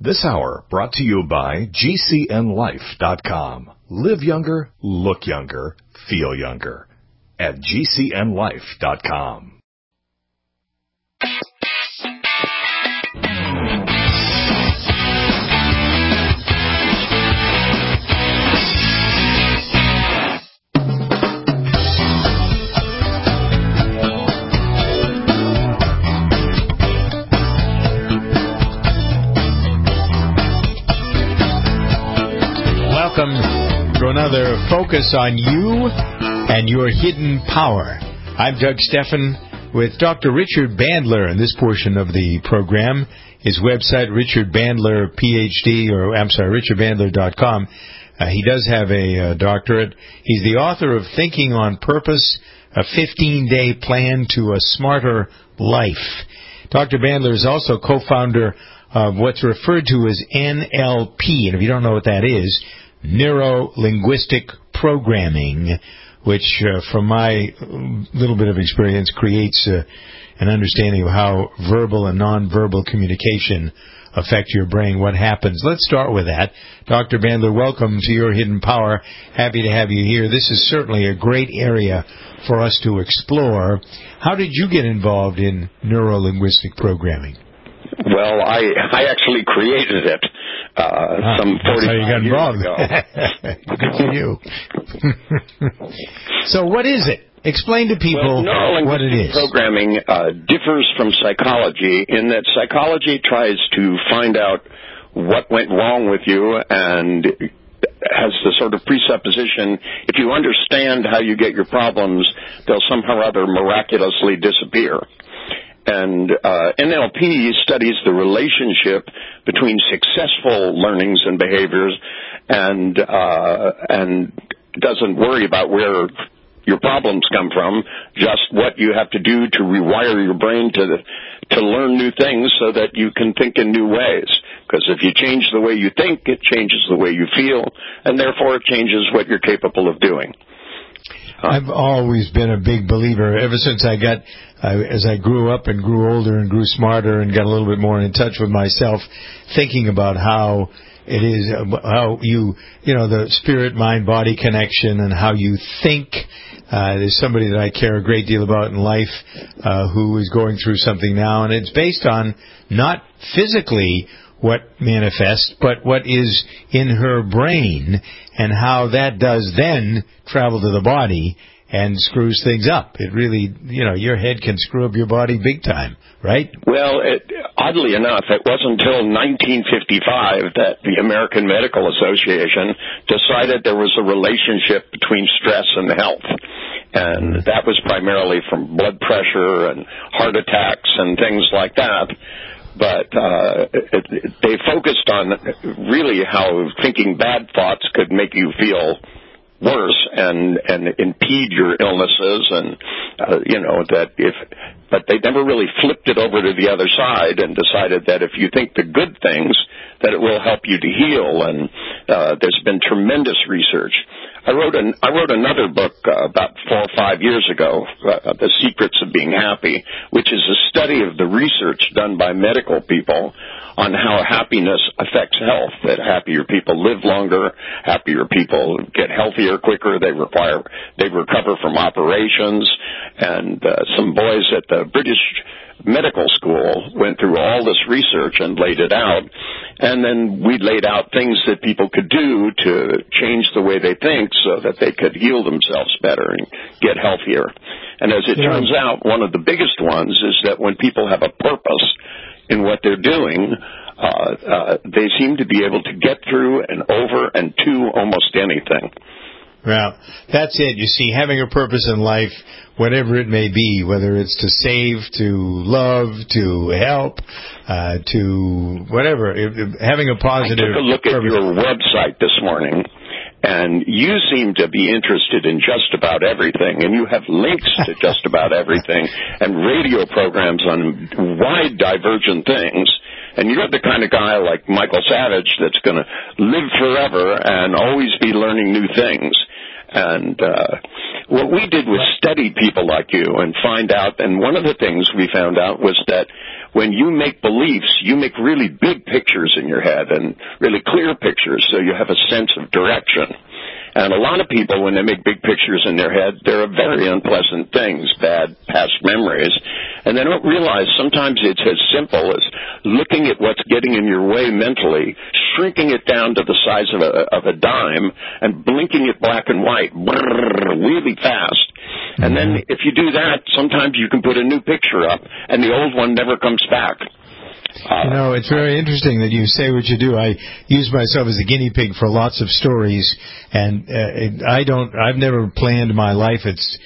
This hour brought to you by GCNLife.com. Live younger, look younger, feel younger. At GCNLife.com. Welcome to another Focus on You and Your Hidden Power. I'm Doug Steffen with Dr. Richard Bandler in this portion of the program. His website, Richard Bandler, PhD, richardbandler.com. He does have a doctorate. He's the author of Thinking on Purpose, a 15-day plan to a smarter life. Dr. Bandler is also co-founder of what's referred to as NLP. And if you don't know what that is, Neuro-Linguistic Programming, which, from my little bit of experience, creates an understanding of how verbal and nonverbal communication affect your brain, what happens. Let's start with that. Dr. Bandler, welcome to Your Hidden Power. Happy to have you here. This is certainly a great area for us to explore. How did you get involved in Neuro-Linguistic Programming? Well, I actually created it some 45 years ago. Good for you. So what is it? Explain to people what it is. Programming differs from psychology in that psychology tries to find out what went wrong with you and has the sort of presupposition, if you understand how you get your problems, they'll somehow or other miraculously disappear. And NLP studies the relationship between successful learnings and behaviors and doesn't worry about where your problems come from, just what you have to do to rewire your brain to learn new things so that you can think in new ways. Because if you change the way you think, it changes the way you feel, and therefore it changes what you're capable of doing. I've always been a big believer, ever since as I grew up and grew older and grew smarter and got a little bit more in touch with myself, thinking about how it is, how the spirit-mind-body connection and how you think. There's somebody that I care a great deal about in life who is going through something now, and it's based on not physically what manifests, but what is in her brain and how that does then travel to the body and screws things up. It really, your head can screw up your body big time, right? Well, oddly enough, it wasn't until 1955 that the American Medical Association decided there was a relationship between stress and health. And that was primarily from blood pressure and heart attacks and things like that. But they focused on really how thinking bad thoughts could make you feel worse and impede your illnesses, and but they never really flipped it over to the other side and decided that if you think the good things, that it will help you to heal. And there's been tremendous research. I wrote another book about 4 or 5 years ago, The Secrets of Being Happy, which is a study of the research done by medical people on how happiness affects health, that happier people live longer, happier people get healthier quicker, they recover from operations, and some boys at the British Medical School went through all this research and laid it out, and then we laid out things that people could do to change the way they think so that they could heal themselves better and get healthier. And as it turns out, one of the biggest ones is that when people have a purpose in what they're doing, they seem to be able to get through and over and to almost anything. Well, that's it. You see, having a purpose in life, whatever it may be, whether it's to save, to love, to help, to whatever, having a positive I took a look at your website this morning, and you seem to be interested in just about everything, and you have links to just about everything, and radio programs on wide divergent things. And you're the kind of guy like Michael Savage that's going to live forever and always be learning new things. And what we did was study people like you and find out, and one of the things we found out was that when you make beliefs, you make really big pictures in your head and really clear pictures, so you have a sense of direction. And a lot of people, when they make big pictures in their head, they're very unpleasant things, bad past memories, and they don't realize sometimes it's as simple as looking at what's getting in your way mentally, shrinking it down to the size of a dime, and blinking it black and white really fast. And then if you do that, sometimes you can put a new picture up, and the old one never comes back. It's very interesting that you say what you do. I use myself as a guinea pig for lots of stories, and I've never planned my life.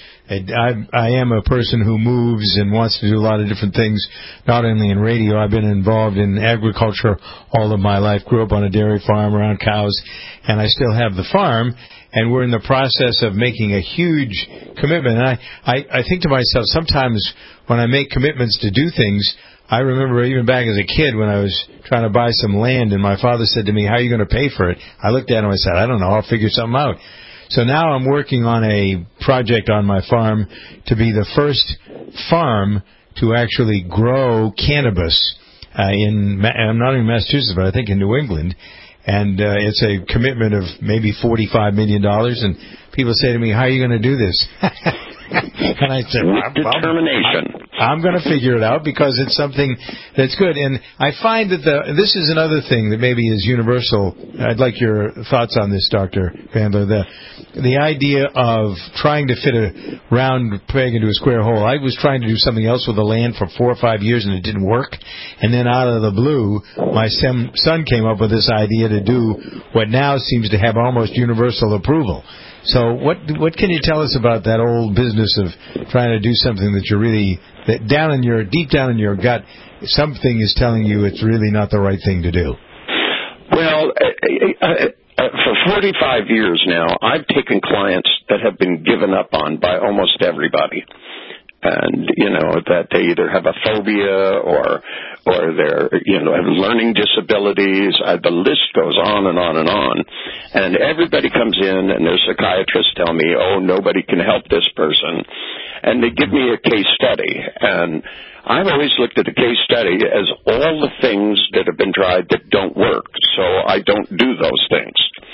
I am a person who moves and wants to do a lot of different things, not only in radio. I've been involved in agriculture all of my life, grew up on a dairy farm around cows, and I still have the farm, and we're in the process of making a huge commitment. And I think to myself, sometimes when I make commitments to do things, I remember even back as a kid when I was trying to buy some land and my father said to me, "How are you going to pay for it?" I looked at him and I said, "I don't know. I'll figure something out." So now I'm working on a project on my farm to be the first farm to actually grow cannabis not in Massachusetts, but I think in New England. And it's a commitment of maybe $45 million. And people say to me, "How are you going to do this?" And I said, determination. I'm going to figure it out because it's something that's good. And I find that this is another thing that maybe is universal. I'd like your thoughts on this, Dr. Bandler. The idea of trying to fit a round peg into a square hole. I was trying to do something else with the land for 4 or 5 years and it didn't work. And then out of the blue, my son came up with this idea to do what now seems to have almost universal approval. So what can you tell us about that old business of trying to do something that you're really, that deep down in your gut, something is telling you it's really not the right thing to do? Well, for 45 years now, I've taken clients that have been given up on by almost everybody. And, that they either have a phobia or they're, have learning disabilities. The list goes on and on and on. And everybody comes in and their psychiatrists tell me, "Oh, nobody can help this person." And they give me a case study. And I've always looked at a case study as all the things that have been tried that don't work. So I don't do those things.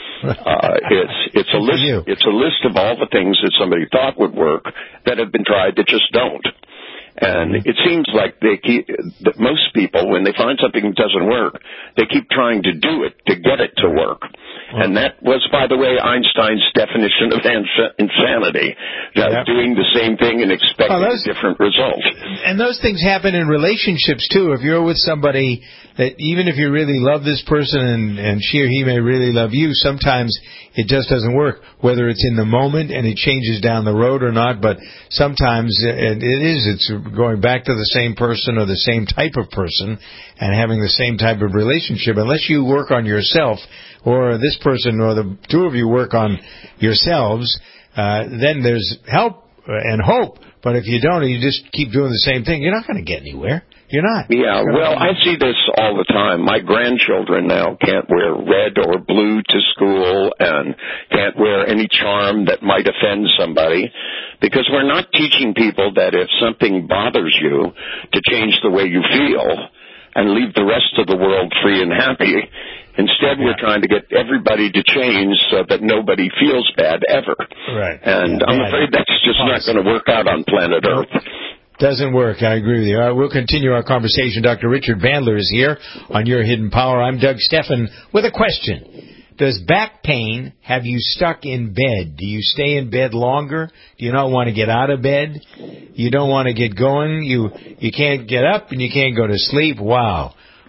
It's a list. It's a list of all the things that somebody thought would work that have been tried that just don't. And it seems like that most people, when they find something that doesn't work, they keep trying to do it to get it to work. And that was, by the way, Einstein's definition of insanity, doing the same thing and expecting a different result. And those things happen in relationships, too. If you're with somebody that even if you really love this person and she or he may really love you, sometimes it just doesn't work, whether it's in the moment and it changes down the road or not. But sometimes it's going back to the same person or the same type of person and having the same type of relationship. Unless you work on yourself or this person or the two of you work on yourselves, then there's help and hope. But if you don't and you just keep doing the same thing, you're not going to get anywhere. You're not. Yeah, well, I see this all the time. My grandchildren now can't wear red or blue to school and can't wear any charm that might offend somebody because we're not teaching people that if something bothers you to change the way you feel and leave the rest of the world free and happy. Instead, we're trying to get everybody to change so that nobody feels bad ever. Right. And I'm afraid that's just not going to work out on planet Earth. Doesn't work. I agree with you. All right, we'll continue our conversation. Dr. Richard Bandler is here on Your Hidden Power. I'm Doug Steffen with a question. Does back pain have you stuck in bed? Do you stay in bed longer? Do you not want to get out of bed? You don't want to get going? You can't get up and you can't go to sleep? Wow.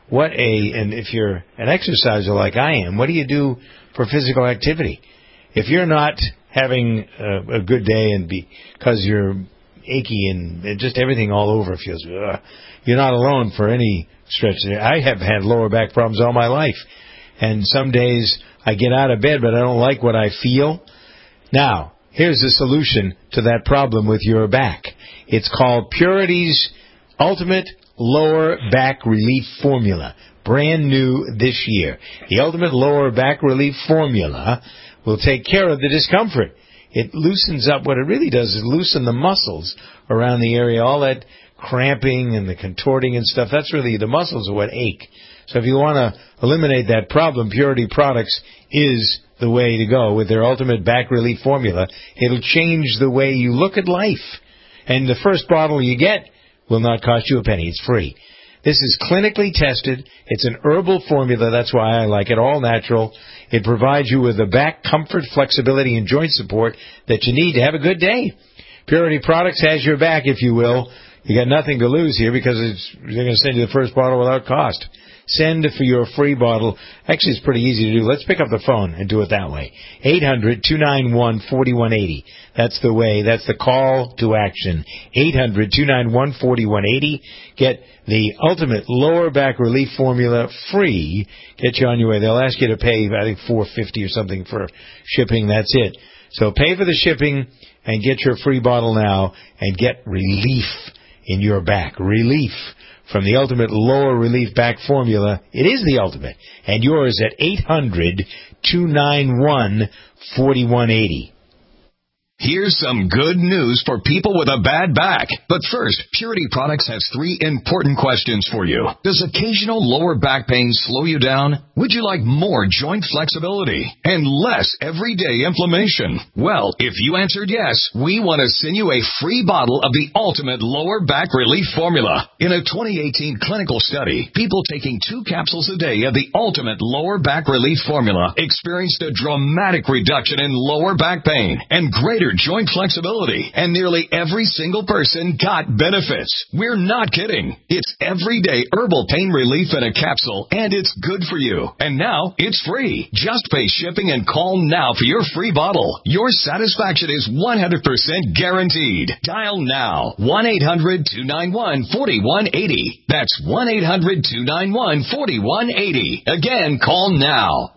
And if you're an exerciser like I am, what do you do for physical activity? If you're not having a good day and because you're achy and just everything all over feels, you're not alone for any stretch. I have had lower back problems all my life. And some days I get out of bed, but I don't like what I feel. Now, here's the solution to that problem with your back. It's called Purity's Ultimate Lower Back Relief Formula. Brand new this year. The Ultimate Lower Back Relief Formula will take care of the discomfort. it loosens up. What it really does is loosen the muscles around the area. All that cramping and the contorting and stuff, that's really the muscles are what ache. So if you want to eliminate that problem, Purity Products is the way to go with their Ultimate Back Relief Formula. It'll change the way you look at life. And the first bottle you get will not cost you a penny. It's free. This is clinically tested. It's an herbal formula. That's why I like it. All natural. It provides you with the back comfort, flexibility, and joint support that you need to have a good day. Purity Products has your back, if you will. You got nothing to lose here because they're going to send you the first bottle without cost. Send for your free bottle. Actually, it's pretty easy to do. Let's pick up the phone and do it that way. 800-291-4180. That's the way. That's the call to action. 800-291-4180. Get the Ultimate Lower Back Relief Formula free. Get you on your way. They'll ask you to pay, I think, $4.50 or something for shipping. That's it. So pay for the shipping and get your free bottle now and get relief in your back. Relief. From the Ultimate Lower Relief Back Formula. It is the ultimate. And yours at 800-291-4180. Here's some good news for people with a bad back. But first, Purity Products has 3 important questions for you. Does occasional lower back pain slow you down? Would you like more joint flexibility and less everyday inflammation? Well, if you answered yes, we want to send you a free bottle of the Ultimate Lower Back Relief Formula. In a 2018 clinical study, people taking 2 capsules a day of the Ultimate Lower Back Relief Formula experienced a dramatic reduction in lower back pain and greater joint flexibility, and nearly every single person got benefits. We're not kidding. It's everyday herbal pain relief in a capsule, and it's good for you. And now, it's free. Just pay shipping and call now for your free bottle. Your satisfaction is 100% guaranteed. Dial now. 1-800-291-4180. That's 1-800-291-4180. Again, call now.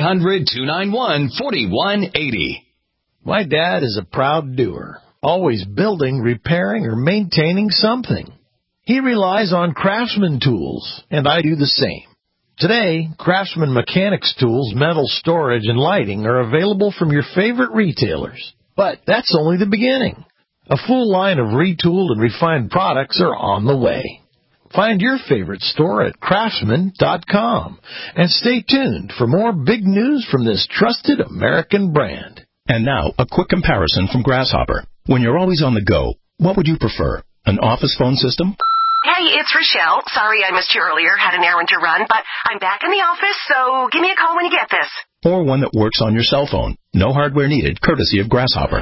1-800-291-4180. My dad is a proud doer, always building, repairing, or maintaining something. He relies on Craftsman tools, and I do the same. Today, Craftsman Mechanics tools, metal storage, and lighting are available from your favorite retailers. But that's only the beginning. A full line of retooled and refined products are on the way. Find your favorite store at Craftsman.com and stay tuned for more big news from this trusted American brand. And now, a quick comparison from Grasshopper. When you're always on the go, what would you prefer? An office phone system? Hey, it's Rochelle. Sorry I missed you earlier. Had an errand to run, but I'm back in the office, so give me a call when you get this. Or one that works on your cell phone. No hardware needed, courtesy of Grasshopper.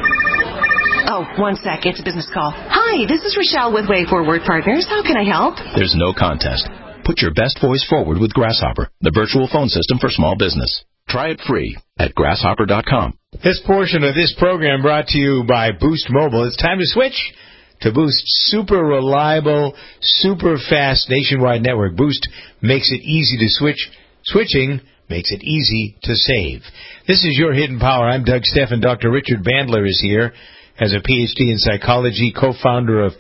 Oh, one sec. It's a business call. Hi, this is Rochelle with Way Forward Partners. How can I help? There's no contest. Put your best voice forward with Grasshopper, the virtual phone system for small business. Try it free at grasshopper.com. This portion of this program brought to you by Boost Mobile. It's time to switch to Boost. Super reliable, super fast nationwide network. Boost makes it easy to switch. Switching makes it easy to save. This is Your Hidden Power. I'm Doug Steffen. Dr. Richard Bandler is here. Has a PhD in psychology, co-founder of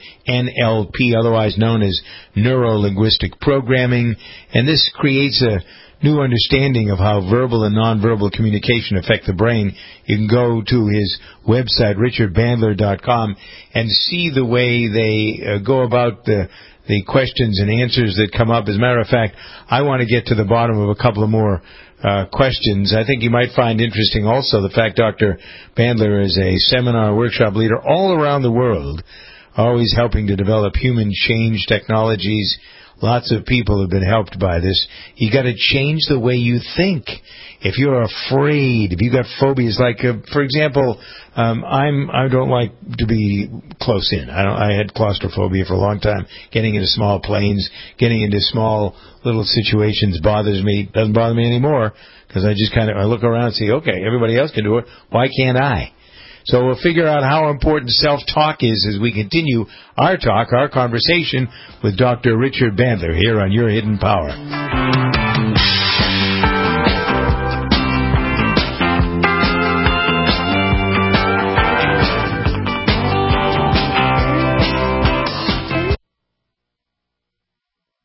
NLP, otherwise known as Neuro-Linguistic Programming. And this creates a new understanding of how verbal and nonverbal communication affect the brain. You can go to his website, richardbandler.com, and see the way they go about the questions and answers that come up. As a matter of fact, I want to get to the bottom of a couple of more questions. I think you might find interesting also the fact Dr. Bandler is a seminar workshop leader all around the world, always helping to develop human change technologies. Lots of people have been helped by this. You got to change the way you think. If you're afraid, if you got phobias, like for example, I don't like to be close in. I had claustrophobia for a long time. Getting into small planes, getting into small little situations bothers me. Doesn't bother me anymore because I just I look around and say, okay, everybody else can do it. Why can't I? So we'll figure out how important self-talk is as we continue our talk, our conversation with Dr. Richard Bandler here on Your Hidden Power. Many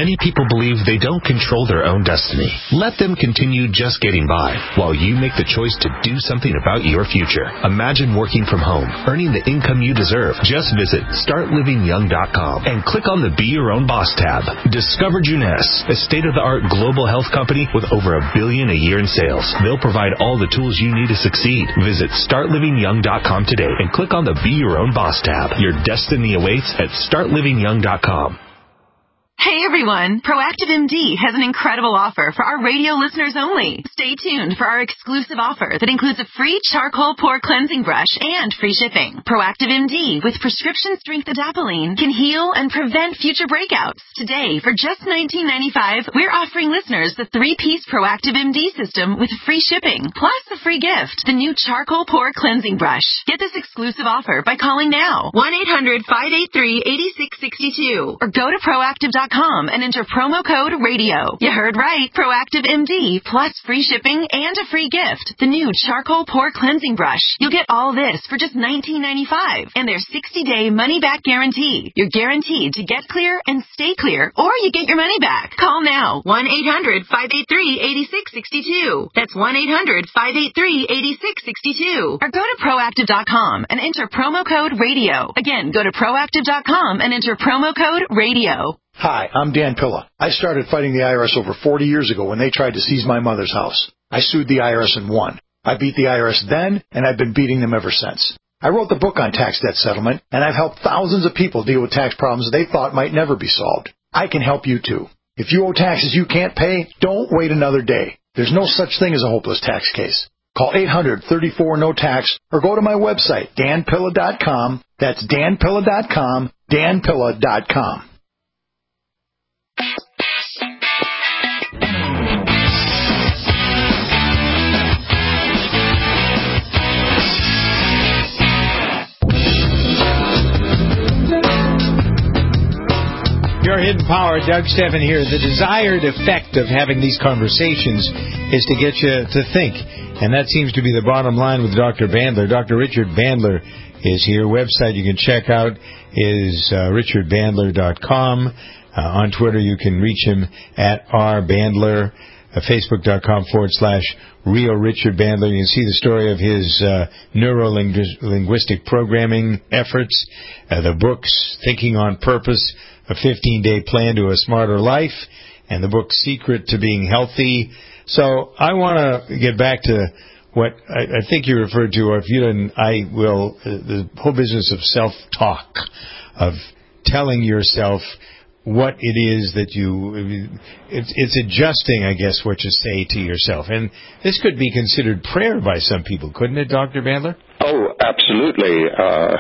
Many people believe they don't control their own destiny. Let them continue just getting by while you make the choice to do something about your future. Imagine working from home, earning the income you deserve. Just visit StartLivingYoung.com and click on the Be Your Own Boss tab. Discover Juness, a state-of-the-art global health company with over $1 billion a year in sales. They'll provide all the tools you need to succeed. Visit StartLivingYoung.com today and click on the Be Your Own Boss tab. Your destiny awaits at StartLivingYoung.com. Hey everyone, Proactive MD has an incredible offer for our radio listeners only. Stay tuned for our exclusive offer that includes a free charcoal pore cleansing brush and free shipping. Proactive MD with prescription strength adapalene can heal and prevent future breakouts. Today, for just $19.95, we're offering listeners the 3-piece Proactive MD system with free shipping, plus a free gift, the new charcoal pore cleansing brush. Get this exclusive offer by calling now, 1-800-583-8662, or go to Proactive.com and enter promo code RADIO. You heard right. Proactive MD plus free shipping and a free gift. The new charcoal pore cleansing brush. You'll get all this for just $19.95 and their 60-day money-back guarantee. You're guaranteed to get clear and stay clear, or you get your money back. Call now. 1-800-583-8662. That's 1-800-583-8662. Or go to Proactive.com and enter promo code RADIO. Again, go to Proactive.com and enter promo code RADIO. Hi, I'm Dan Pilla. I started fighting the IRS over 40 years ago when they tried to seize my mother's house. I sued the IRS and won. I beat the IRS then, and I've been beating them ever since. I wrote the book on tax debt settlement, and I've helped thousands of people deal with tax problems they thought might never be solved. I can help you too. If you owe taxes you can't pay, don't wait another day. There's no such thing as a hopeless tax case. Call 800-34-NO-TAX or go to my website, danpilla.com. That's danpilla.com, danpilla.com. Your Hidden Power, Doug Stephan here. The desired effect of having these conversations is to get you to think. And that seems to be the bottom line with Dr. Bandler. Dr. Richard Bandler is here. Website you can check out is richardbandler.com. On Twitter, you can reach him at rbandler. Facebook.com/Real Richard Bandler. You can see the story of his neuro-linguistic programming efforts, the books, Thinking on Purpose, A 15-Day Plan to a Smarter Life, and the book Secret to Being Healthy. So I want to get back to what I think you referred to, or if you didn't, I will, the whole business of self-talk, of telling yourself what it is that it's adjusting, I guess, what you say to yourself. And this could be considered prayer by some people, couldn't it, Dr. Bandler? Oh, absolutely.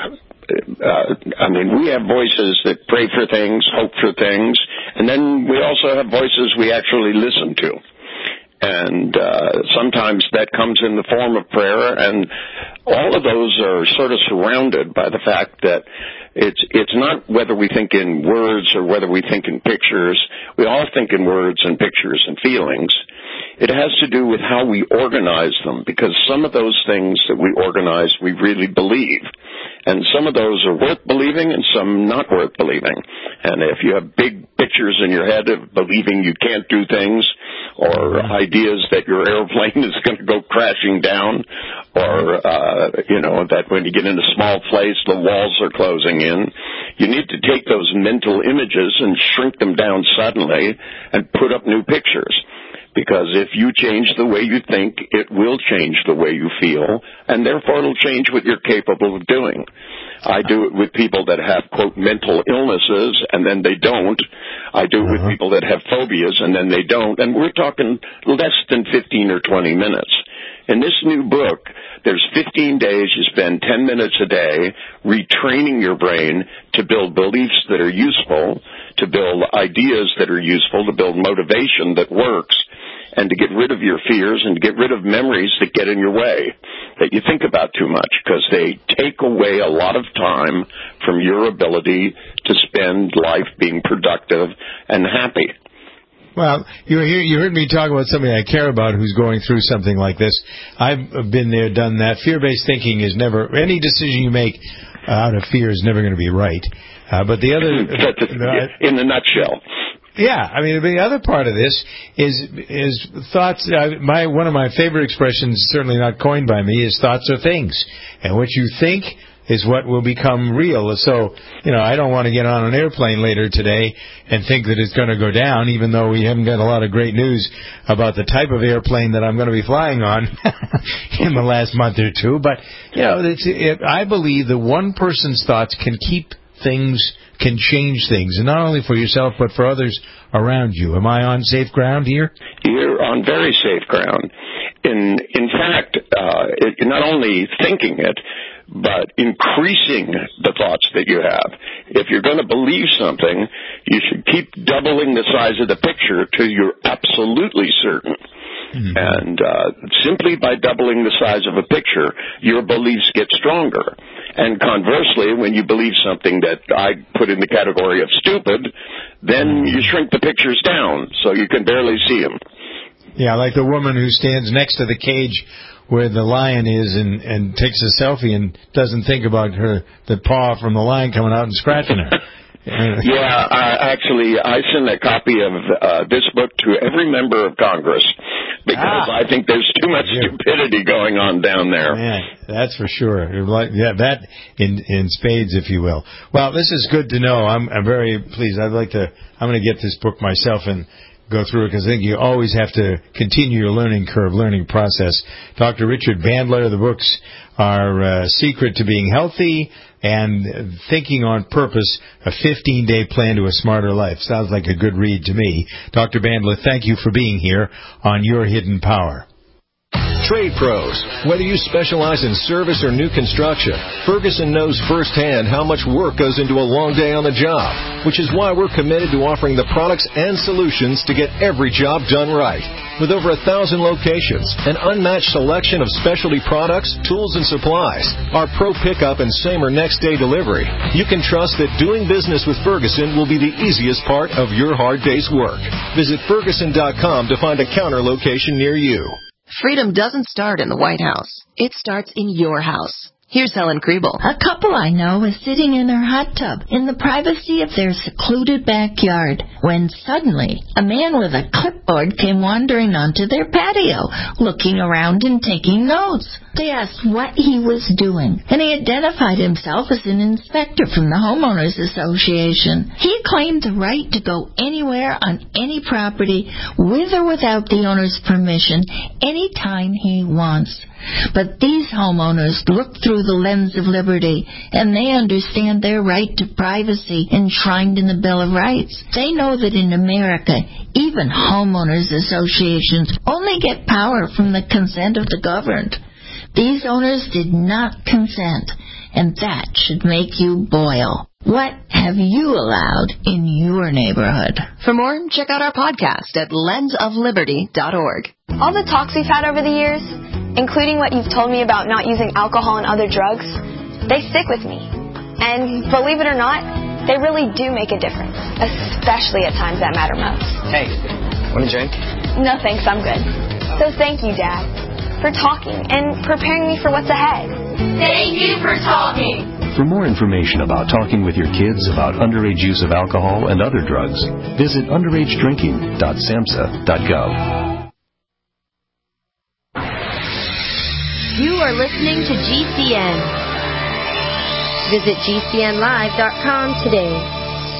I mean, we have voices that pray for things, hope for things, and then we also have voices we actually listen to. And sometimes that comes in the form of prayer, and all of those are sort of surrounded by the fact that it's not whether we think in words or whether we think in pictures. We all think in words and pictures and feelings. It has to do with how we organize them, because some of those things that we organize we really believe. And some of those are worth believing and some not worth believing. And if you have big pictures in your head of believing you can't do things, or ideas that your airplane is going to go crashing down, or, that when you get in a small place, the walls are closing in, you need to take those mental images and shrink them down suddenly and put up new pictures. Because if you change the way you think, it will change the way you feel, and therefore it'll change what you're capable of doing. I do it with people that have, quote, mental illnesses, and then they don't. I do it with people that have phobias, and then they don't. And we're talking less than 15 or 20 minutes. In this new book, there's 15 days you spend 10 minutes a day retraining your brain to build beliefs that are useful, to build ideas that are useful, to build motivation that works, and to get rid of your fears and to get rid of memories that get in your way, that you think about too much, because they take away a lot of time from your ability to spend life being productive and happy. Well, you heard me talk about somebody I care about who's going through something like this. I've been there, done that. Fear-based thinking is never, any decision you make out of fear is never going to be right. But the other... in a nutshell. Yeah, I mean, the other part of this is thoughts. One of my favorite expressions, certainly not coined by me, is thoughts are things. And what you think is what will become real. So, I don't want to get on an airplane later today and think that it's going to go down, even though we haven't got a lot of great news about the type of airplane that I'm going to be flying on in the last month or two. But, I believe that one person's thoughts can change things, and not only for yourself, but for others around you. Am I on safe ground here? You're on very safe ground. In fact, not only thinking it, but increasing the thoughts that you have. If you're going to believe something, you should keep doubling the size of the picture till you're absolutely certain. Mm-hmm. And simply by doubling the size of a picture, your beliefs get stronger. And conversely, when you believe something that I put in the category of stupid, then you shrink the pictures down so you can barely see them. Yeah, like the woman who stands next to the cage where the lion is and takes a selfie and doesn't think about the paw from the lion coming out and scratching her. Yeah, I send a copy of this book to every member of Congress because I think there's too much stupidity going on down there. Man, that's for sure. That in spades, if you will. Well, this is good to know. I'm very pleased. I'm going to get this book myself and go through it, because I think you always have to continue your learning process. Dr. Richard Bandler, the books are Secret to Being Healthy and Thinking on Purpose, a 15-day plan to a smarter life. Sounds like a good read to me. Dr. Bandler, thank you for being here on Your Hidden Power. Trade pros. Whether you specialize in service or new construction, Ferguson knows firsthand how much work goes into a long day on the job, which is why we're committed to offering the products and solutions to get every job done right. With over 1,000 locations, an unmatched selection of specialty products, tools, and supplies, our pro pickup and same or next day delivery, you can trust that doing business with Ferguson will be the easiest part of your hard day's work. Visit Ferguson.com to find a counter location near you. Freedom doesn't start in the White House. It starts in your house. Here's Helen Kriebel. A couple I know is sitting in their hot tub in the privacy of their secluded backyard when suddenly a man with a clipboard came wandering onto their patio, looking around and taking notes. They asked what he was doing, and he identified himself as an inspector from the Homeowners Association. He claimed the right to go anywhere on any property, with or without the owner's permission, anytime he wants. But these homeowners look through the lens of liberty, and they understand their right to privacy enshrined in the Bill of Rights. They know that in America, even homeowners associations only get power from the consent of the governed. These owners did not consent, and that should make you boil. What have you allowed in your neighborhood? For more, check out our podcast at lensofliberty.org. All the talks we've had over the years, including what you've told me about not using alcohol and other drugs, they stick with me. And believe it or not, they really do make a difference, especially at times that matter most. Hey, want a drink? No thanks, I'm good. So thank you, Dad, for talking and preparing me for what's ahead. Thank you for talking. For more information about talking with your kids about underage use of alcohol and other drugs, visit underagedrinking.samhsa.gov. You are listening to GCN. Visit GCNlive.com today.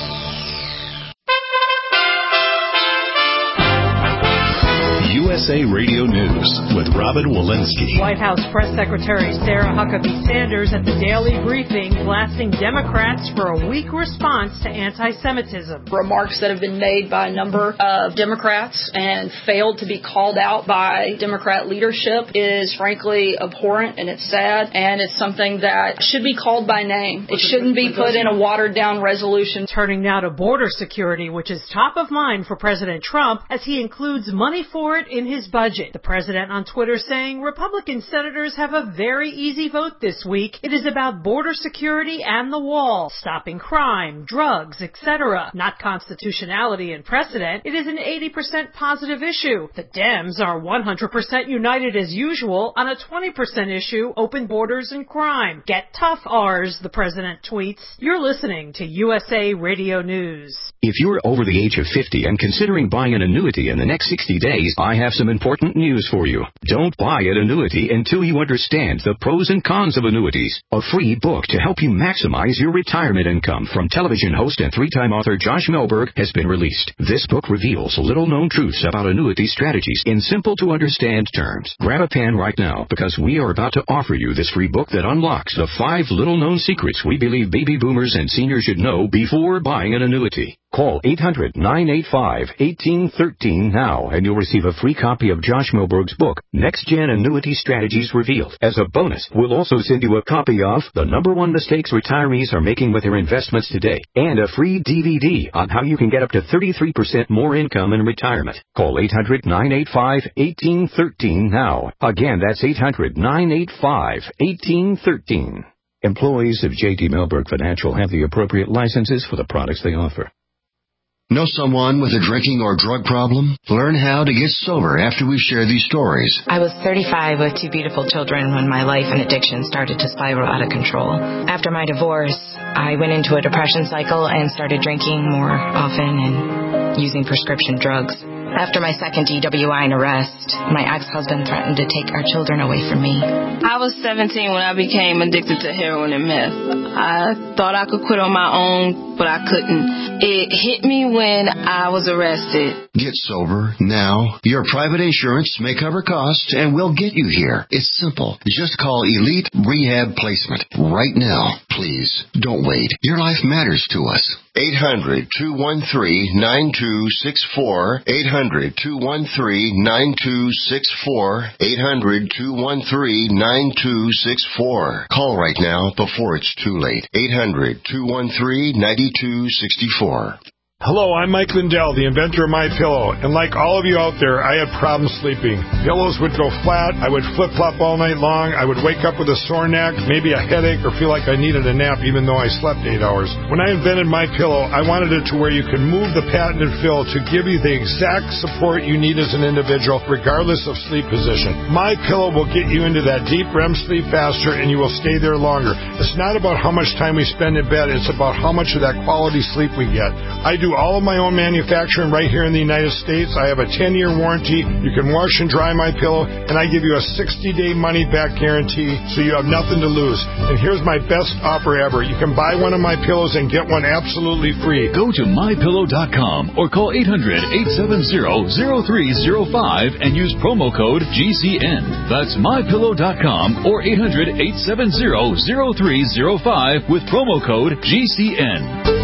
USA Radio News with Robin Walensky. White House Press Secretary Sarah Huckabee Sanders at the Daily Briefing blasting Democrats for a weak response to anti-Semitism. Remarks that have been made by a number of Democrats and failed to be called out by Democrat leadership is frankly abhorrent, and it's sad, and it's something that should be called by name. It shouldn't be put in a watered-down resolution. Turning now to border security, which is top of mind for President Trump as he includes money for it in his budget. The president on Twitter saying Republican senators have a very easy vote this week. It is about border security and the wall, stopping crime, drugs, etc. Not constitutionality and precedent. It is an 80% positive issue. The Dems are 100% united as usual on a 20% issue, open borders and crime. Get tough, R's, the president tweets. You're listening to USA Radio News. If you're over the age of 50 and considering buying an annuity in the next 60 days, I have some important news for you. Don't buy an annuity until you understand the pros and cons of annuities. A free book to help you maximize your retirement income from television host and three-time author Josh Melberg has been released. This book reveals little-known truths about annuity strategies in simple-to-understand terms. Grab a pen right now because we are about to offer you this free book that unlocks the 5 little-known secrets we believe baby boomers and seniors should know before buying an annuity. Call 800-985-1813 now, and you'll receive a free copy of Josh Melberg's book, Next Gen Annuity Strategies Revealed. As a bonus, we'll also send you a copy of The #1 Mistakes Retirees Are Making with Their Investments Today, and a free DVD on how you can get up to 33% more income in retirement. Call 800-985-1813 now. Again, that's 800-985-1813. Employees of J.D. Melberg Financial have the appropriate licenses for the products they offer. Know someone with a drinking or drug problem? Learn how to get sober after we share these stories. I was 35 with 2 beautiful children when my life and addiction started to spiral out of control. After my divorce, I went into a depression cycle and started drinking more often and using prescription drugs. After my second DWI and arrest, my ex-husband threatened to take our children away from me. I was 17 when I became addicted to heroin and meth. I thought I could quit on my own, but I couldn't. It hit me when I was arrested. Get sober now. Your private insurance may cover costs and we'll get you here. It's simple. Just call Elite Rehab Placement right now. Please, don't wait. Your life matters to us. 800-213-9264. 800-213-9264. 800-213-9264. Call right now before it's too late. 800-213-9264. Hello, I'm Mike Lindell, the inventor of MyPillow, and like all of you out there, I had problems sleeping. Pillows would go flat, I would flip-flop all night long, I would wake up with a sore neck, maybe a headache, or feel like I needed a nap even though I slept 8 hours. When I invented MyPillow, I wanted it to where you could move the patented fill to give you the exact support you need as an individual, regardless of sleep position. MyPillow will get you into that deep REM sleep faster, and you will stay there longer. It's not about how much time we spend in bed, it's about how much of that quality sleep we get. I do all of my own manufacturing right here in the United States. I have a 10-year warranty. You can wash and dry my pillow, and I give you a 60-day money-back guarantee, so you have nothing to lose. And here's my best offer ever. You can buy one of my pillows and get one absolutely free. Go to MyPillow.com or call 800-870-0305 and use promo code GCN. That's MyPillow.com or 800-870-0305 with promo code GCN.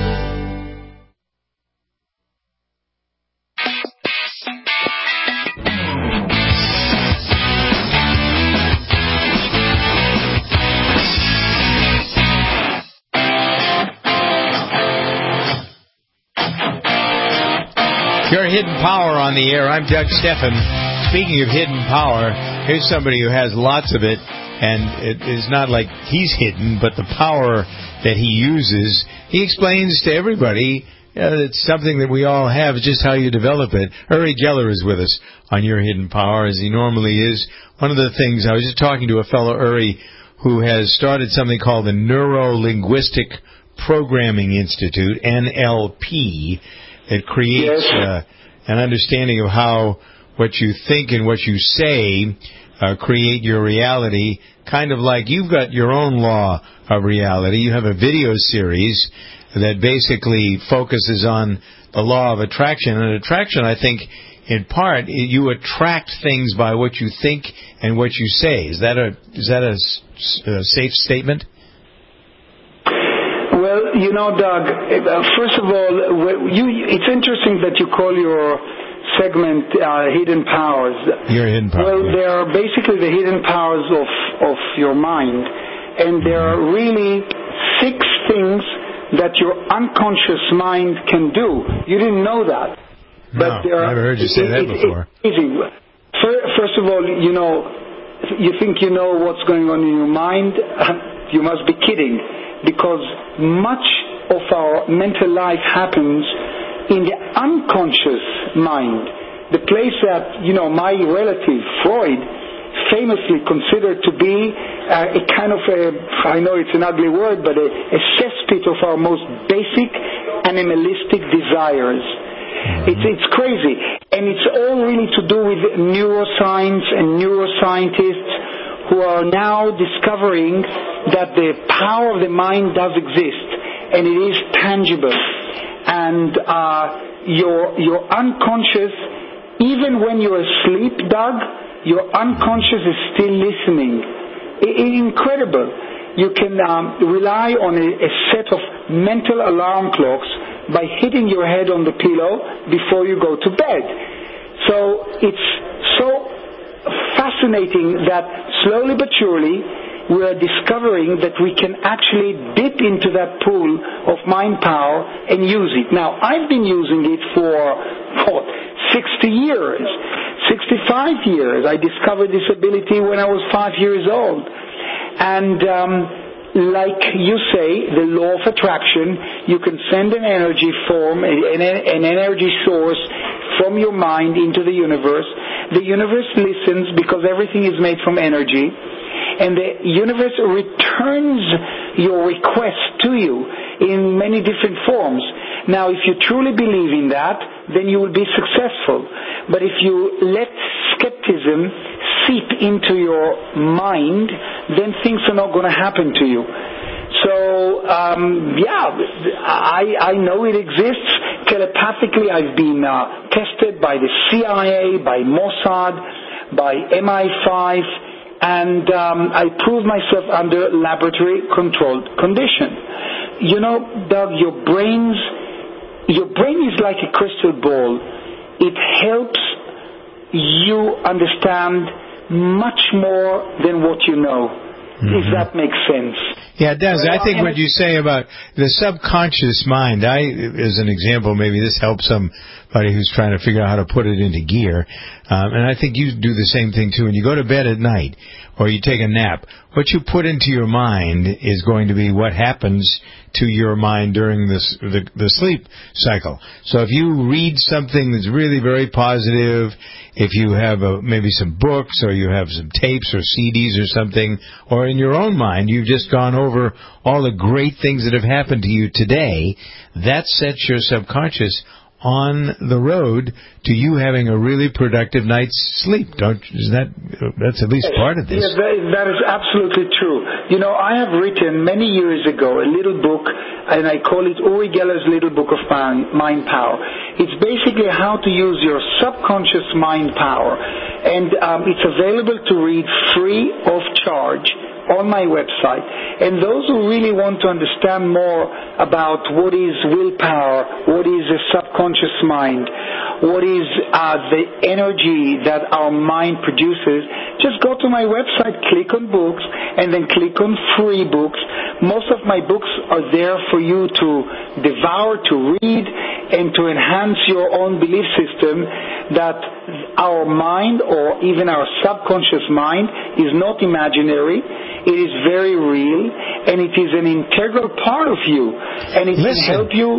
Your Hidden Power on the air. I'm Doug Steffen. Speaking of hidden power, here's somebody who has lots of it, and it is not like he's hidden, but the power that he uses, he explains to everybody it's something that we all have, just how you develop it. Uri Geller is with us on Your Hidden Power, as he normally is. One of the things, I was just talking to a fellow, Uri, who has started something called the Neuro-Linguistic Programming Institute, NLP. It creates an understanding of how what you think and what you say create your reality, kind of like you've got your own law of reality. You have a video series that basically focuses on the law of attraction. And attraction, I think, in part, you attract things by what you think and what you say. Is that a safe statement? Well, you know, Doug, first of all, it's interesting that you call your segment Hidden Powers. Your Hidden Powers. Well, they are basically the hidden powers of your mind. And there are really 6 things that your unconscious mind can do. You didn't know that. No, I've never heard you say that before. It's easy. First of all, you know, you think you know what's going on in your mind? You must be kidding. Because much of our mental life happens in the unconscious mind. The place that, you know, my relative, Freud, famously considered to be a kind of I know it's an ugly word, but a cesspit of our most basic and animalistic desires. It's crazy. And it's all really to do with neuroscience and neuroscientists who are now discovering that the power of the mind does exist, and it is tangible. And your unconscious, even when you're asleep, Doug, your unconscious is still listening. Incredible. You can rely on a set of mental alarm clocks by hitting your head on the pillow before you go to bed. So it's so fascinating that slowly but surely we are discovering that we can actually dip into that pool of mind power and use it. Now, I've been using it for 60 years, 65 years. I discovered this ability when I was 5 years old. And like you say, the law of attraction, you can send an energy form, an energy source from your mind into the universe. The universe listens because everything is made from energy. And the universe returns your request to you in many different forms. Now, if you truly believe in that, then you will be successful. But if you let skepticism seep into your mind, then things are not going to happen to you. So, I know it exists. Telepathically, I've been tested by the CIA, by Mossad, by MI5, and I proved myself under laboratory-controlled condition. You know, Doug, your brain is like a crystal ball. It helps you understand much more than what you know, if that makes sense. Yeah, it does. I think what you say about the subconscious mind, as an example, maybe this helps somebody who's trying to figure out how to put it into gear. And I think you do the same thing, too. When you go to bed at night or you take a nap, what you put into your mind is going to be what happens to your mind during the sleep cycle. So if you read something that's really very positive, if you have maybe some books or you have some tapes or CDs or something, or in your own mind you've just gone over all the great things that have happened to you today, that sets your subconscious on the road to you having a really productive night's sleep. That's at least part of this. Yes, that is absolutely true. You know, I have written many years ago a little book, and I call it Uri Geller's Little Book of Mind Power. It's basically how to use your subconscious mind power, and it's available to read free of charge on my website. And those who really want to understand more about what is willpower, what is a subconscious mind, what is the energy that our mind produces, just go to my website, click on books, and then click on free books. Most of my books are there for you to devour, to read, and to enhance your own belief system that our mind, or even our subconscious mind, is not imaginary. It is very real, and it is an integral part of you, and it can help you.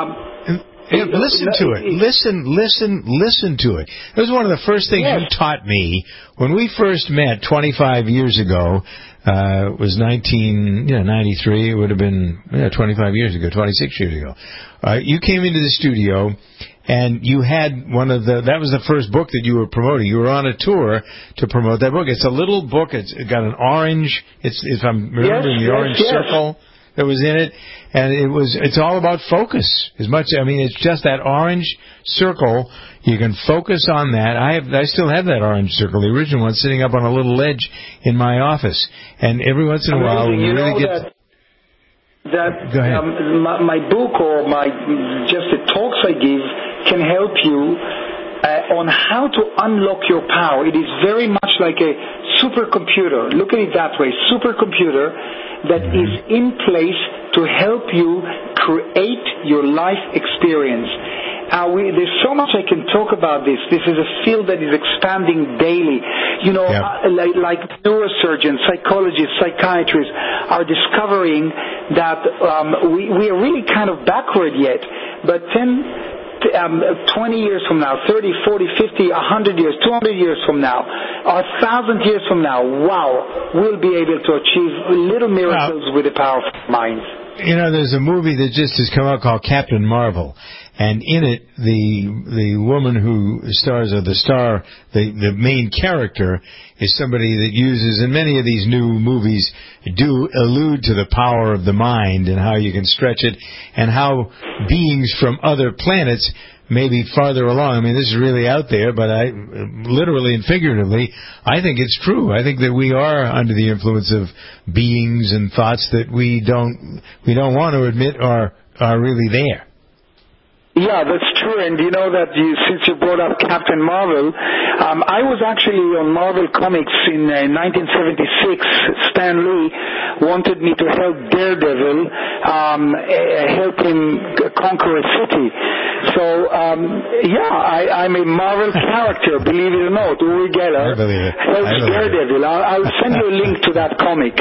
Listen to it. Listen to it. It was one of the first things you taught me when we first met 25 years ago. It was 1993. It would have been 25 years ago, 26 years ago. You came into the studio. And you had that was the first book that you were promoting. You were on a tour to promote that book. It's a little book. It's got an orange, if I'm remembering the orange circle that was in it. And it's all about focus. It's just that orange circle. You can focus on that. I still have that orange circle, the original one, sitting up on a little ledge in my office. And every once in a while, we really get... Go ahead. My book or just the talks I give can help you on how to unlock your power. It is very much like a supercomputer. Look at it that way. Supercomputer that is in place to help you create your life experience. There's so much I can talk about this. This is a field that is expanding daily. You know, like neurosurgeons, psychologists, psychiatrists are discovering that we are really kind of backward yet. But 20 years from now, 30, 40, 50, 100 years, 200 years from now, or 1,000 years from now, we'll be able to achieve little miracles with the power of mind. there's a movie that just has come out called Captain Marvel, and in it, the woman who stars, or the main character, is somebody that uses, and many of these new movies do allude to the power of the mind and how you can stretch it, and how beings from other planets maybe farther along. I mean, this is really out there, but literally and figuratively, I think it's true. I think that we are under the influence of beings and thoughts that we don't want to admit are really there. Yeah, that's true. And you know that since you brought up Captain Marvel, I was actually on Marvel Comics in 1976. Stan Lee wanted me to help Daredevil, help him conquer a city. So, I'm a Marvel character, believe it or not. Uri Geller helps Daredevil. I'll send you a link to that comic.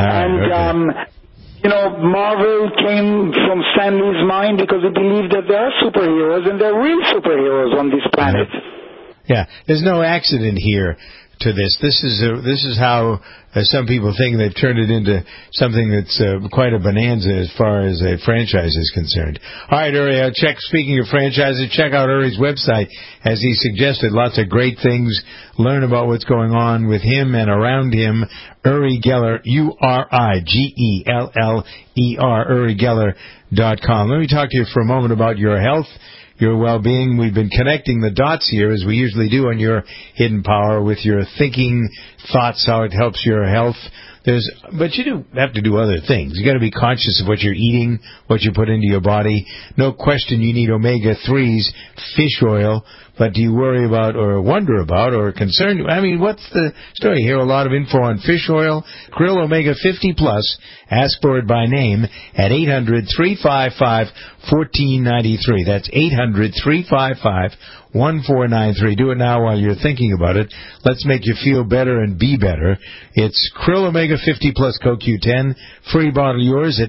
Marvel came from Stan Lee's mind because he believed that there are superheroes, and there are real superheroes on this planet. Yeah, there's no accident here to this. This is how some people think they've turned it into something that's quite a bonanza as far as a franchise is concerned. All right, Uri, speaking of franchises, check out Uri's website. As he suggested, lots of great things. Learn about what's going on with him and around him. Uri Geller, URIGELLER, UriGeller.com. Let me talk to you for a moment about your health, your well-being. We've been connecting the dots here, as we usually do on Your Hidden Power, with your thinking, thoughts, how it helps your health. But you do have to do other things. You got to be conscious of what you're eating, what you put into your body. No question you need omega-3s, fish oil, but do you worry about or wonder about or concern? I mean, what's the story? You hear a lot of info on fish oil. Krill Omega 50 Plus. Ask for it by name at 800-355-1493. That's 800-355-1493. Do it now while you're thinking about it. Let's make you feel better and be better. It's Krill Omega 50 Plus CoQ10. Free bottle yours at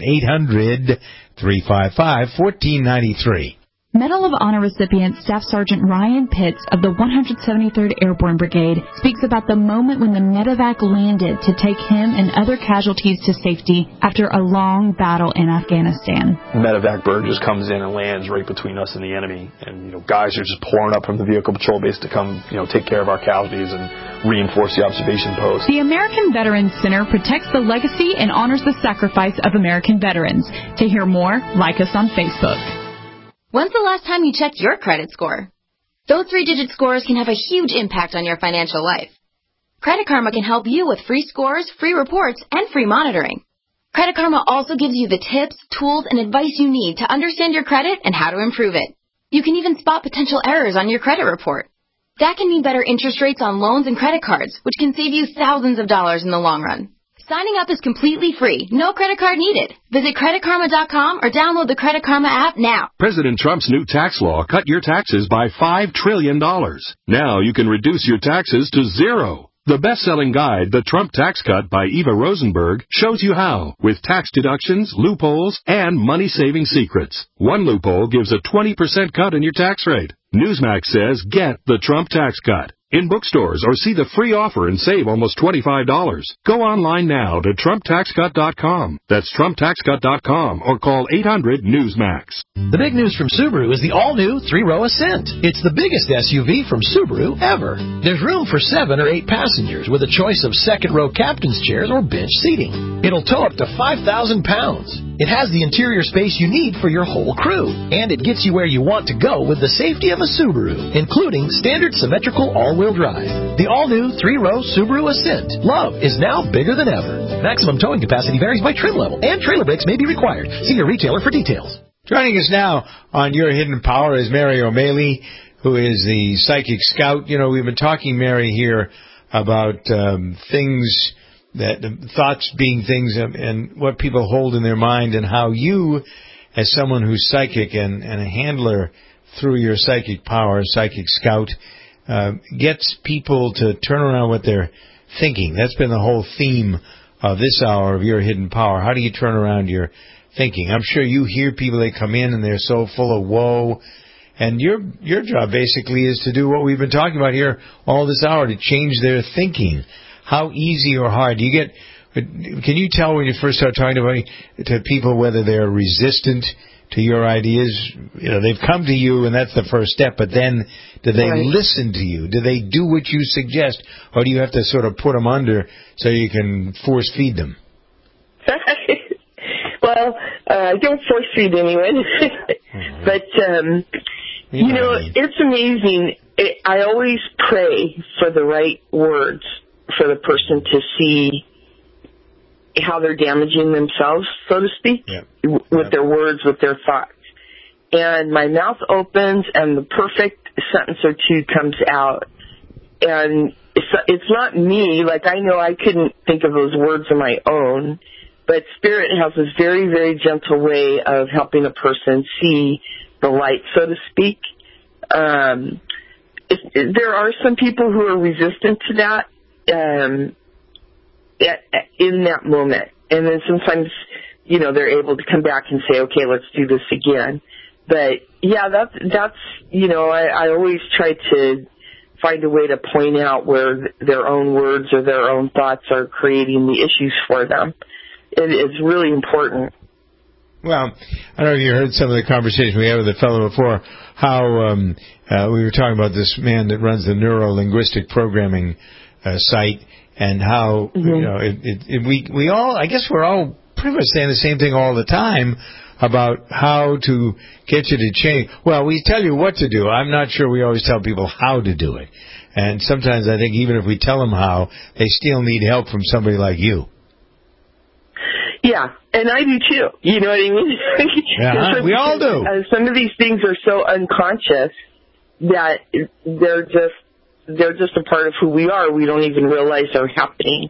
800-355-1493. Medal of Honor recipient Staff Sergeant Ryan Pitts of the 173rd Airborne Brigade speaks about the moment when the medevac landed to take him and other casualties to safety after a long battle in Afghanistan. Medevac bird just comes in and lands right between us and the enemy, and guys are just pouring up from the vehicle patrol base to come take care of our casualties and reinforce the observation post. The American Veterans Center protects the legacy and honors the sacrifice of American veterans. To hear more, like us on Facebook. When's the last time you checked your credit score? Those 3-digit scores can have a huge impact on your financial life. Credit Karma can help you with free scores, free reports, and free monitoring. Credit Karma also gives you the tips, tools, and advice you need to understand your credit and how to improve it. You can even spot potential errors on your credit report. That can mean better interest rates on loans and credit cards, which can save you thousands of dollars in the long run. Signing up is completely free. No credit card needed. Visit creditkarma.com or download the Credit Karma app now. President Trump's new tax law cut your taxes by $5 trillion. Now you can reduce your taxes to zero. The best-selling guide, The Trump Tax Cut by Eva Rosenberg, shows you how, with tax deductions, loopholes, and money-saving secrets. One loophole gives a 20% cut in your tax rate. Newsmax says get The Trump Tax Cut in bookstores or see the free offer and save almost $25. Go online now to TrumpTaxCut.com. That's TrumpTaxCut.com or call 800-NEWSMAX. The big news from Subaru is the all-new 3-row Ascent. It's the biggest SUV from Subaru ever. There's room for 7 or 8 passengers with a choice of second-row captain's chairs or bench seating. It'll tow up to 5,000 pounds. It has the interior space you need for your whole crew, and it gets you where you want to go with the safety of a Subaru, including standard symmetrical all-wheel drive. The all-new 3-row Subaru Ascent. Love is now bigger than ever. Maximum towing capacity varies by trim level, and trailer brakes may be required. See your retailer for details. Joining us now on Your Hidden Power is Mary O'Malley, who is the Psychic Scout. We've been talking, Mary, here about things, thoughts being things and what people hold in their mind, and how you, as someone who's psychic and a handler through your psychic power, Psychic Scout, gets people to turn around what they're thinking. That's been the whole theme of this hour of Your Hidden Power. How do you turn around your thinking? I'm sure you hear people that come in and they're so full of woe, and your job basically is to do what we've been talking about here all this hour, to change their thinking. How easy or hard? Do you get can you tell when you first start talking to people whether they're resistant to your ideas? They've come to you, and that's the first step. But then, do they listen to you? Do they do what you suggest, or do you have to sort of put them under so you can force feed them? Well, don't force feed anyone. But it's amazing. I always pray for the right words for the person to see how they're damaging themselves, so to speak, with their words, with their thoughts. And my mouth opens and the perfect sentence or two comes out. And it's not me. Like, I know I couldn't think of those words on my own, but Spirit has this very, very gentle way of helping a person see the light, so to speak. There are some people who are resistant to that in that moment. And then sometimes, they're able to come back and say, okay, let's do this again. But, yeah, that's I always try to find a way to point out where their own words or their own thoughts are creating the issues for them. It's really important. Well, I don't know if you heard some of the conversation we had with the fellow before, how we were talking about this man that runs the neuro-linguistic programming site, and how, we all, I guess we're all pretty much saying the same thing all the time about how to get you to change. Well, we tell you what to do. I'm not sure we always tell people how to do it. And sometimes I think even if we tell them how, they still need help from somebody like you. Yeah, and I do too. You know what I mean? Yeah, we all do. Some of these things are so unconscious that they're just a part of who we are. We don't even realize they're happening.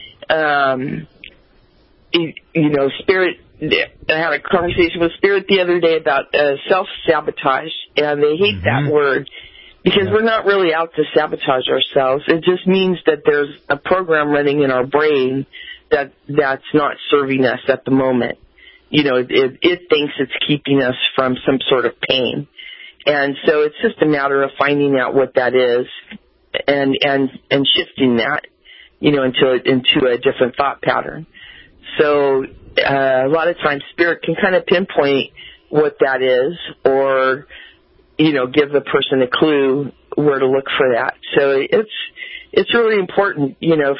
Spirit. I had a conversation with Spirit the other day about self-sabotage, and they hate that word because we're not really out to sabotage ourselves. It just means that there's a program running in our brain that's not serving us at the moment. It thinks it's keeping us from some sort of pain. And so it's just a matter of finding out what that is and shifting that, into a different thought pattern. So a lot of times Spirit can kind of pinpoint what that is, or, give the person a clue where to look for that. So it's really important,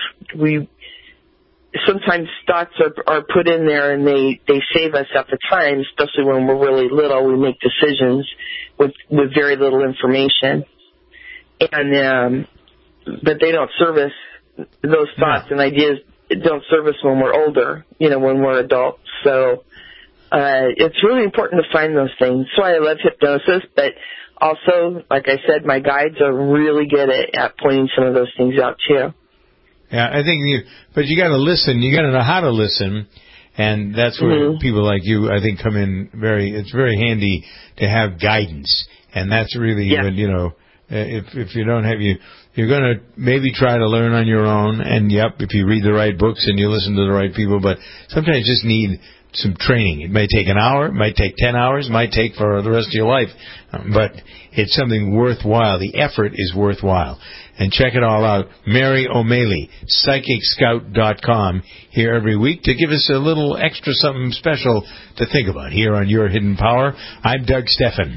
sometimes thoughts are put in there and they save us at the time, especially when we're really little. We make decisions with very little information. And but they don't serve us, those thoughts and ideas don't serve us when we're older, when we're adults. So it's really important to find those things. That's why I love hypnosis, but also, like I said, my guides are really good at pointing some of those things out too. Yeah, I think but you got to listen. You got to know how to listen, and that's where people like you, I think, come in. It's very handy to have guidance, and that's really when, if you don't have you're going to maybe try to learn on your own, and if you read the right books and you listen to the right people, but sometimes you just need some training. It may take an hour, it might take 10 hours, it might take for the rest of your life, but it's something worthwhile. The effort is worthwhile. And check it all out. Mary O'Malley, PsychicScout.com, here every week to give us a little extra something special to think about here on Your Hidden Power. I'm Doug Stephan.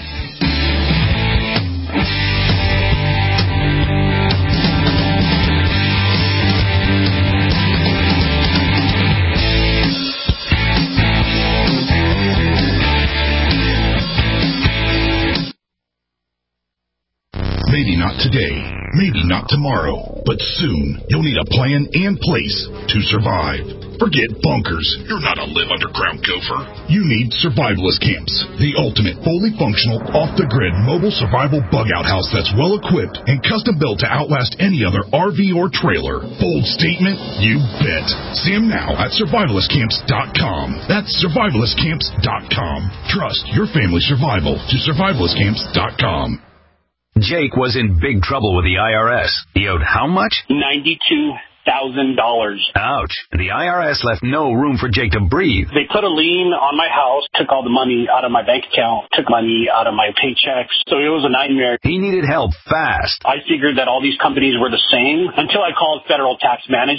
Maybe not today, maybe not tomorrow, but soon you'll need a plan in place to survive. Forget bunkers. You're not a live underground gopher. You need survivalist camps, the ultimate fully functional, off-the-grid mobile survival bug-out house that's well-equipped and custom-built to outlast any other RV or trailer. Bold statement? You bet. See them now at survivalistcamps.com. That's survivalistcamps.com. Trust your family's survival to survivalistcamps.com. Jake was in big trouble with the IRS. He owed how much? $92,000. Ouch. The IRS left no room for Jake to breathe. They put a lien on my house, took all the money out of my bank account, took money out of my paychecks. So it was a nightmare. He needed help fast. I figured that all these companies were the same until I called Federal Tax Management.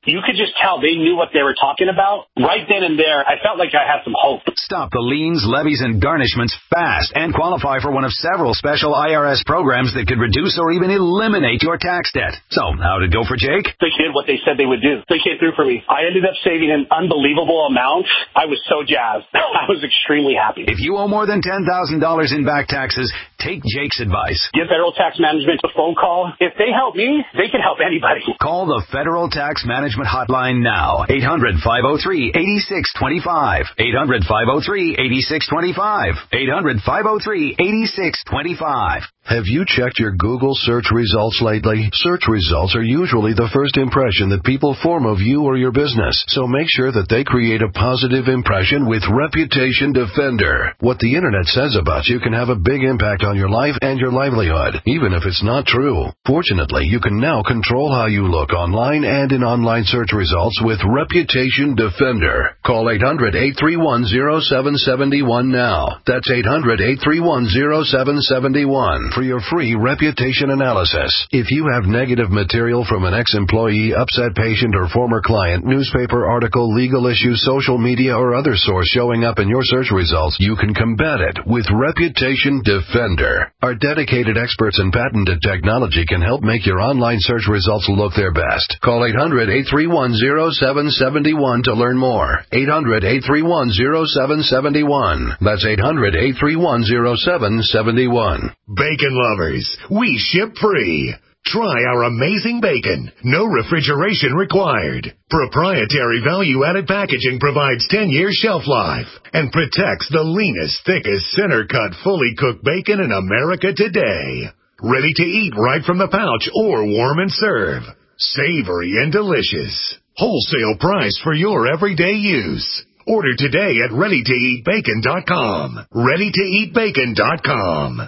you could just tell they knew what they were talking about. Right then and there, I felt like I had some hope. Stop the liens, levies, and garnishments fast and qualify for one of several special IRS programs that could reduce or even eliminate your tax debt. So, how'd it go for Jake? They did what they said they would do. They came through for me. I ended up saving an unbelievable amount. I was so jazzed. I was extremely happy. If you owe more than $10,000 in back taxes, take Jake's advice. Give Federal Tax Management a phone call. If they help me, they can help anybody. Call the Federal Tax Management Hotline now. 800-503-8625. 800-503-8625. 800-503-8625. Have you checked your Google search results lately? Search results are usually the first impression that people form of you or your business, so make sure that they create a positive impression with Reputation Defender. What the internet says about you can have a big impact on your life and your livelihood, even if it's not true. Fortunately, you can now control how you look online and in online search results with Reputation Defender. Call 800-831-0771 now. That's 800-831-0771. For your free reputation analysis. If you have negative material from an ex-employee, upset patient, or former client, newspaper article, legal issue, social media, or other source showing up in your search results, you can combat it with Reputation Defender. Our dedicated experts in patented technology can help make your online search results look their best. Call 800-831-0771 to learn more. 800-831-0771. That's 800-831-0771. Bacon lovers, we ship free. Try our amazing bacon. No refrigeration required. Proprietary value-added packaging provides 10-year shelf life and protects the leanest, thickest, center-cut, fully cooked bacon in America today. Ready to eat right from the pouch or warm and serve. Savory and delicious. Wholesale price for your everyday use. Order today at ReadyToEatBacon.com. ReadyToEatBacon.com.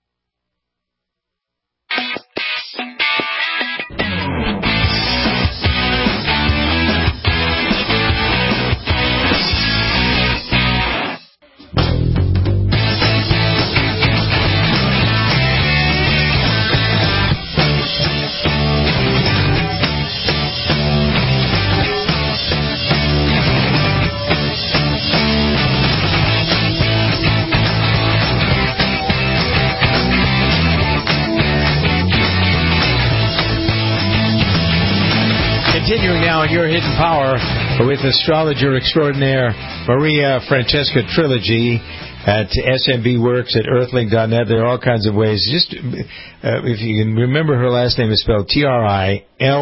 Continuing now in Your Hidden Power with astrologer extraordinaire Maria Francesca Trilogy at SMB Works at Earthling.net. There are all kinds of ways. Just if you can remember, her last name is spelled Triliegi.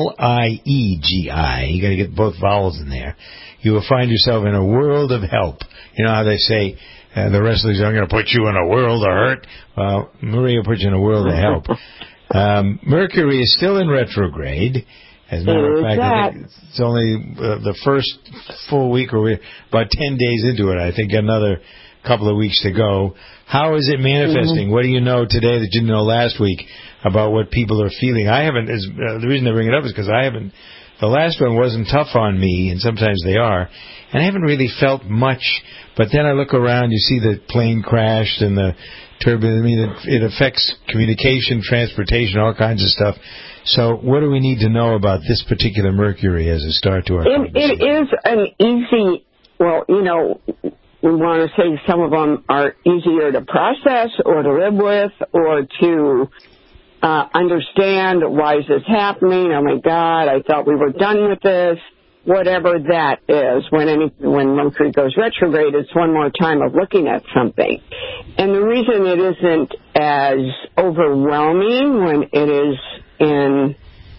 You got to get both vowels in there. You will find yourself in a world of help. You know how they say the wrestlers are going to put you in a world of hurt. Well, Maria will put you in a world of help. Mercury is still in retrograde. As a matter of fact, I think it's only the first full week, or we're about 10 days into it. I think another couple of weeks to go. How is it manifesting? What do you know today that you didn't know last week about what people are feeling? I haven't. The reason I bring it up is because I haven't. The last one wasn't tough on me, and sometimes they are, and I haven't really felt much. But then I look around, you see the plane crashed and the turbulence. I mean, it affects communication, transportation, all kinds of stuff. So what do we need to know about this particular Mercury as a start to our conversation? It is an easy, well, you know, we want to say some of them are easier to process or to live with or to understand. Why is this happening? Oh, my God, I thought we were done with this. Whatever that is, when Mercury goes retrograde, it's one more time of looking at something. And the reason it isn't as overwhelming when it is in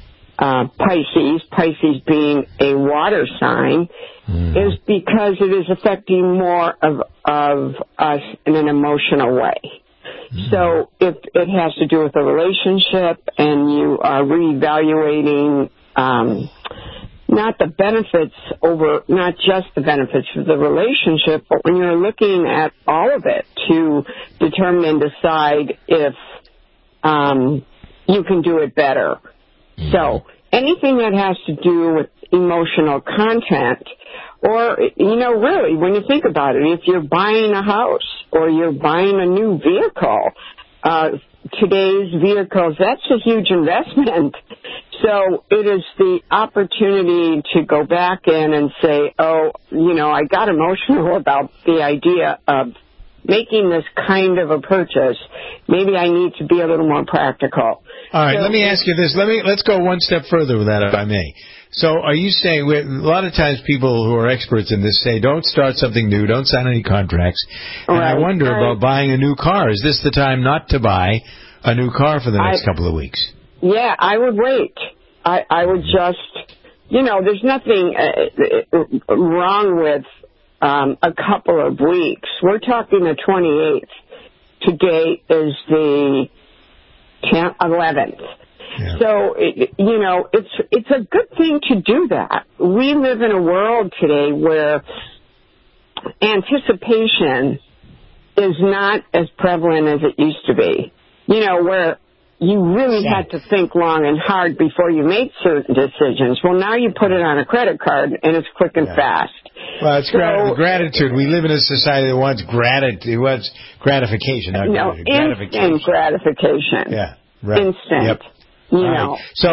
Pisces being a water sign, is because it is affecting more of us in an emotional way. So if it has to do with a relationship and you are reevaluating not the benefits not just the benefits of the relationship, but when you're looking at all of it to determine and decide if you can do it better. So anything that has to do with emotional content, or, you know, really, when you think about it, if you're buying a house or you're buying a new vehicle, today's vehicles, that's a huge investment. So it is the opportunity to go back in and say, oh, I got emotional about the idea of making this kind of a purchase. Maybe I need to be a little more practical. All right, let me ask you this. Let's go one step further with that, if I may. So are you saying, a lot of times people who are experts in this say, don't start something new, don't sign any contracts. And I wonder about buying a new car. Is this the time not to buy a new car for the next couple of weeks? Yeah, I would wait. I would just, there's nothing wrong with a couple of weeks. We're talking the 28th. Today is the 11th. Yeah. So, it's a good thing to do that. We live in a world today where anticipation is not as prevalent as it used to be. Where you really had to think long and hard before you made certain decisions. Well, now you put it on a credit card, and it's quick and fast. Well, it's gratitude. We live in a society that wants gratification. Instant gratification. Yeah, right. Instant. Yep. Right. So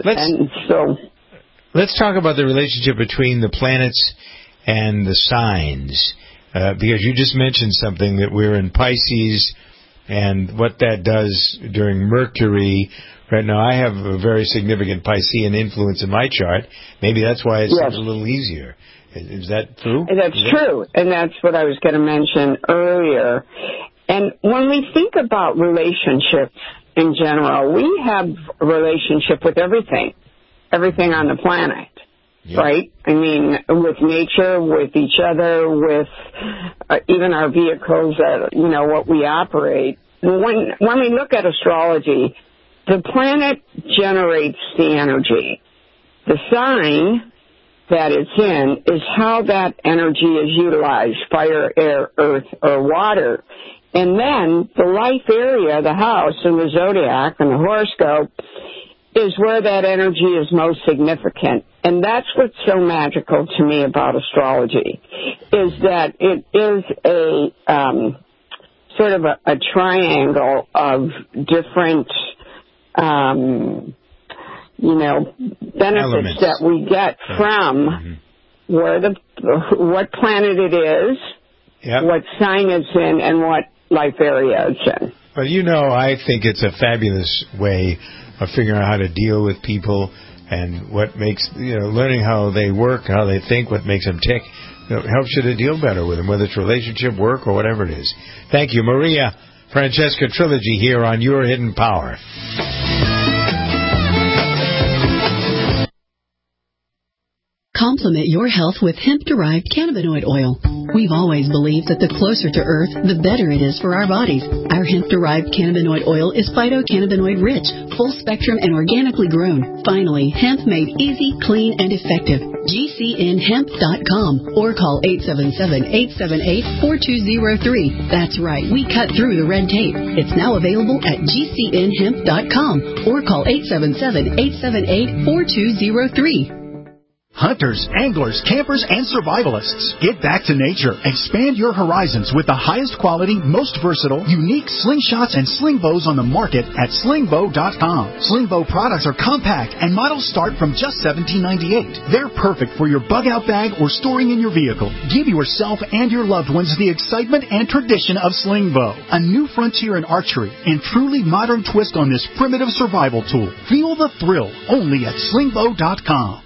let's talk about the relationship between the planets and the signs, because you just mentioned something that we're in Pisces, and what that does during Mercury. Right now, I have a very significant Piscean influence in my chart. Maybe that's why it's a little easier. Is that true? That's true, and that's what I was going to mention earlier. And when we think about relationships in general, we have a relationship with everything on the planet, right? I mean, with nature, with each other, with even our vehicles, what we operate. When we look at astrology, the planet generates the energy. The sign that it's in is how that energy is utilized, fire, air, earth, or water. And then the life area, the house and the zodiac and the horoscope, is where that energy is most significant. And that's what's so magical to me about astrology, is that it is a sort of a triangle of different benefits that we get from what planet it is, what sign it's in, and what life area it's in. Well, I think it's a fabulous way of figuring out how to deal with people and what makes, learning how they work, how they think, what makes them tick, helps you to deal better with them, whether it's relationship, work, or whatever it is. Thank you. Maria Francesca Trilogy here on Your Hidden Power. Complement your health with hemp-derived cannabinoid oil. We've always believed that the closer to Earth, the better it is for our bodies. Our hemp-derived cannabinoid oil is phytocannabinoid-rich, full-spectrum, and organically grown. Finally, hemp made easy, clean, and effective. GCNhemp.com or call 877-878-4203. That's right, we cut through the red tape. It's now available at GCNhemp.com or call 877-878-4203. Hunters, anglers, campers, and survivalists. Get back to nature. Expand your horizons with the highest quality, most versatile, unique slingshots and sling bows on the market at slingbow.com. Slingbow products are compact and models start from just $17.98. They're perfect for your bug-out bag or storing in your vehicle. Give yourself and your loved ones the excitement and tradition of Slingbow, a new frontier in archery and truly modern twist on this primitive survival tool. Feel the thrill only at slingbow.com.